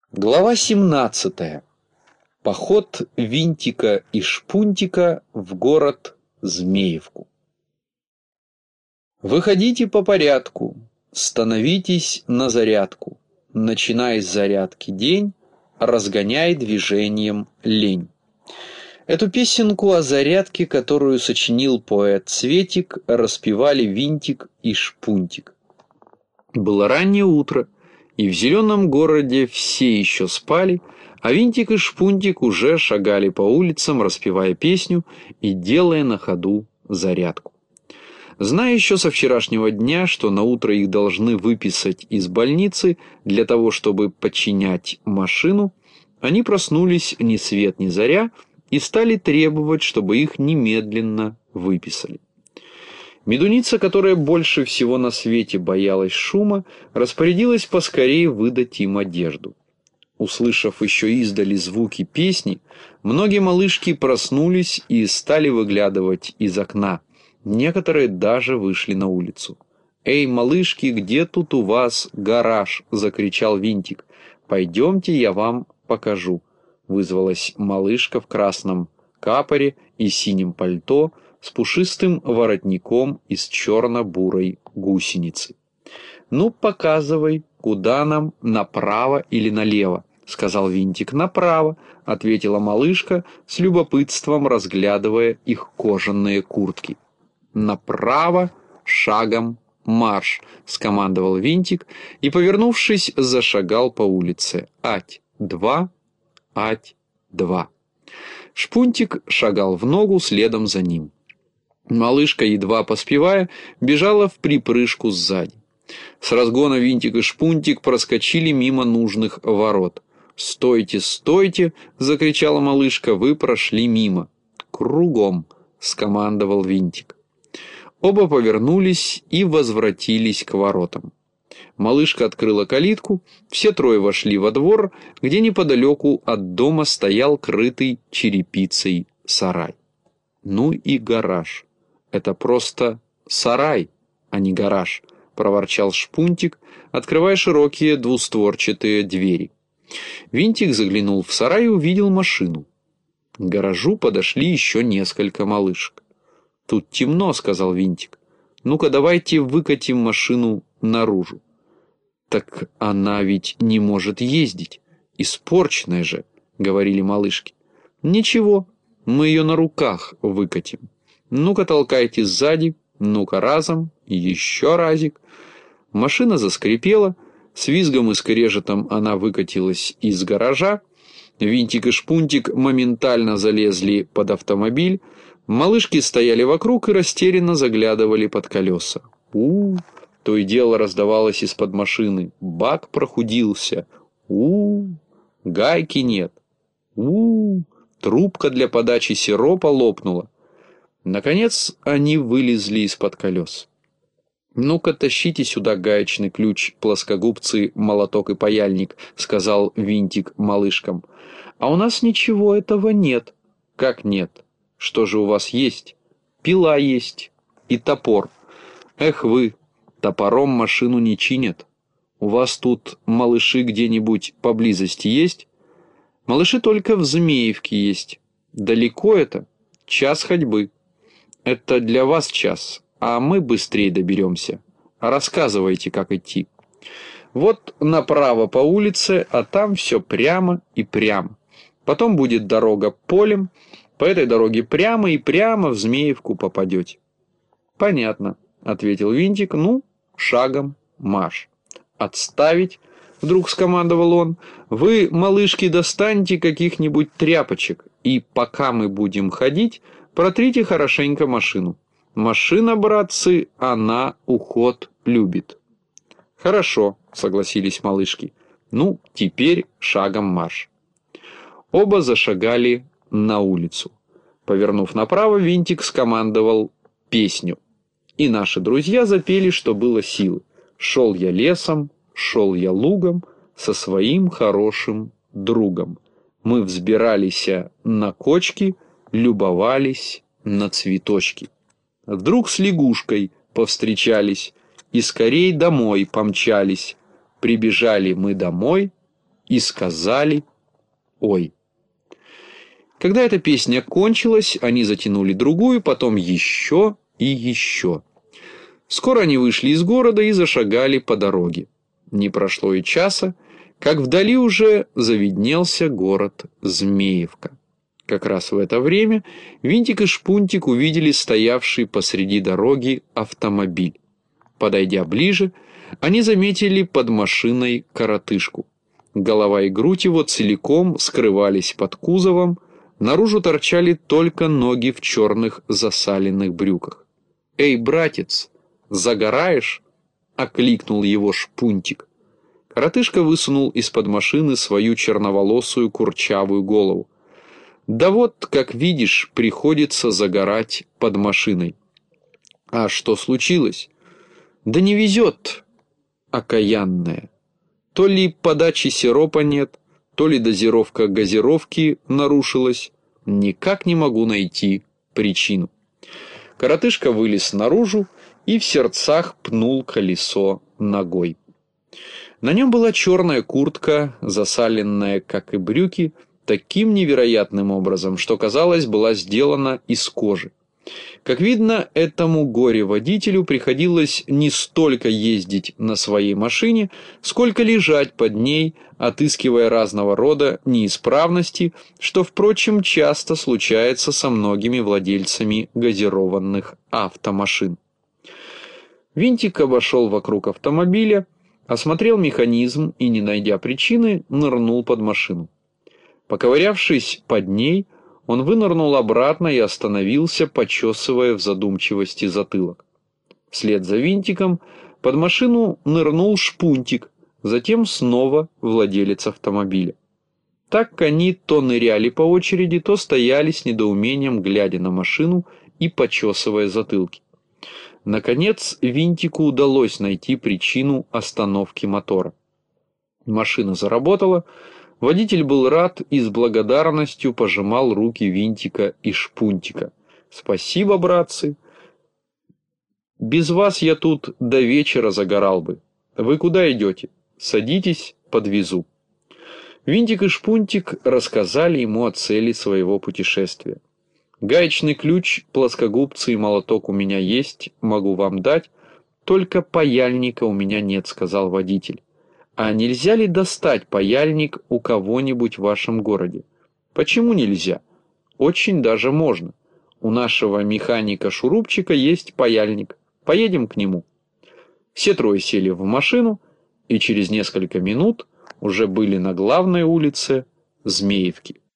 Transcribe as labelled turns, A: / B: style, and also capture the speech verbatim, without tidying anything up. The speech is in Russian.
A: Глава семнадцатая. Поход Винтика и Шпунтика в город Змеевку. Выходите по порядку, становитесь на зарядку. Начинай с зарядки день, разгоняй движением лень. Эту песенку о зарядке, которую сочинил поэт Цветик, распевали Винтик и Шпунтик. Было раннее утро, и в зеленом городе все еще спали, а Винтик и Шпунтик уже шагали по улицам, распевая песню и делая на ходу зарядку. Зная еще со вчерашнего дня, что на утро их должны выписать из больницы для того, чтобы починять машину, они проснулись ни свет ни заря и стали требовать, чтобы их немедленно выписали. Медуница, которая больше всего на свете боялась шума, распорядилась поскорее выдать им одежду. Услышав еще издали звуки песни, многие малышки проснулись и стали выглядывать из окна. Некоторые даже вышли на улицу. «Эй, малышки, где тут у вас гараж?» — закричал Винтик. «Пойдемте, я вам покажу», — вызвалась малышка в красном капоре и синем пальто, с пушистым воротником из черно-бурой гусеницы. «Ну, показывай, куда нам, направо или налево?» — сказал Винтик. «Направо», — ответила малышка, с любопытством разглядывая их кожаные куртки. «Направо, шагом марш», — скомандовал Винтик и, повернувшись, зашагал по улице. «Ать, два, ать, два». Шпунтик шагал в ногу следом за ним. Малышка, едва поспевая, бежала в припрыжку сзади. С разгона Винтик и Шпунтик проскочили мимо нужных ворот. «Стойте, стойте!» — закричала малышка. «Вы прошли мимо». «Кругом!» — скомандовал Винтик. Оба повернулись и возвратились к воротам. Малышка открыла калитку, все трое вошли во двор, где неподалеку от дома стоял крытый черепицей сарай. «Ну и гараж! Это просто сарай, а не гараж», — проворчал Шпунтик, открывая широкие двустворчатые двери. Винтик заглянул в сарай и увидел машину. К гаражу подошли еще несколько малышек. «Тут темно», — сказал Винтик. «Ну-ка, давайте выкатим машину наружу». «Так она ведь не может ездить. Испорченная же», — говорили малышки. «Ничего, мы ее на руках выкатим. Ну-ка, толкайте сзади, ну-ка разом, еще разик». Машина заскрипела, с визгом и скрежетом она выкатилась из гаража. Винтик и Шпунтик моментально залезли под автомобиль. Малышки стояли вокруг и растерянно заглядывали под колеса. у То и дело раздавалось из-под машины. Бак прохудился. у Гайки нет. у Трубка для подачи сиропа лопнула. Наконец они вылезли из-под колес. «Ну-ка, тащите сюда гаечный ключ, плоскогубцы, молоток и паяльник», — сказал Винтик малышкам. «А у нас ничего этого нет». «Как нет? Что же у вас есть?» «Пила есть и топор». «Эх вы, топором машину не чинят. У вас тут малыши где-нибудь поблизости есть?» «Малыши только в Змеевке есть». «Далеко это?» «Час ходьбы». «Это для вас час, а мы быстрее доберемся. Рассказывайте, как идти». «Вот направо по улице, а там все прямо и прямо. Потом будет дорога полем, по этой дороге прямо и прямо в Змеевку попадете». «Понятно», — ответил Винтик. «Ну, шагом марш». «Отставить», — вдруг скомандовал он. «Вы, малышки, достаньте каких-нибудь тряпочек, и пока мы будем ходить, протрите хорошенько машину. Машина, братцы, она уход любит». «Хорошо», — согласились малышки. «Ну, теперь шагом марш». Оба зашагали на улицу. Повернув направо, Винтик скомандовал песню. И наши друзья запели, что было силы. «Шел я лесом, шел я лугом со своим хорошим другом. Мы взбирались на кочки, любовались на цветочки. Вдруг с лягушкой повстречались и скорей домой помчались. Прибежали мы домой и сказали «Ой». Когда эта песня кончилась, они затянули другую, потом еще и еще. Скоро они вышли из города и зашагали по дороге. Не прошло и часа, как вдали уже завиднелся город Змеевка. Как раз в это время Винтик и Шпунтик увидели стоявший посреди дороги автомобиль. Подойдя ближе, они заметили под машиной коротышку. Голова и грудь его целиком скрывались под кузовом, наружу торчали только ноги в черных засаленных брюках. «Эй, братец, загораешь?» — окликнул его Шпунтик. Коротышка высунул из-под машины свою черноволосую курчавую голову. «Да вот, как видишь, приходится загорать под машиной». «А что случилось?» «Да не везет, окаянная. То ли подачи сиропа нет, то ли дозировка газировки нарушилась. Никак не могу найти причину». Коротышка вылез наружу и в сердцах пнул колесо ногой. На нем была черная куртка, засаленная, как и брюки, таким невероятным образом, что, казалось, была сделана из кожи. Как видно, этому горе-водителю приходилось не столько ездить на своей машине, сколько лежать под ней, отыскивая разного рода неисправности, что, впрочем, часто случается со многими владельцами газированных автомашин. Винтик обошел вокруг автомобиля, осмотрел механизм и, не найдя причины, нырнул под машину. Поковырявшись под ней, он вынырнул обратно и остановился, почесывая в задумчивости затылок. Вслед за Винтиком под машину нырнул Шпунтик, затем снова владелец автомобиля. Так они то ныряли по очереди, то стояли с недоумением, глядя на машину и почесывая затылки. Наконец, Винтику удалось найти причину остановки мотора. Машина заработала, водитель был рад и с благодарностью пожимал руки Винтика и Шпунтика. «Спасибо, братцы. Без вас я тут до вечера загорал бы. Вы куда идете? Садитесь, подвезу». Винтик и Шпунтик рассказали ему о цели своего путешествия. «Гаечный ключ, плоскогубцы и молоток у меня есть, могу вам дать, только паяльника у меня нет», — сказал водитель. «А нельзя ли достать паяльник у кого-нибудь в вашем городе?» «Почему нельзя? Очень даже можно. У нашего механика-шурупчика есть паяльник. Поедем к нему». Все трое сели в машину и через несколько минут уже были на главной улице Змеевки.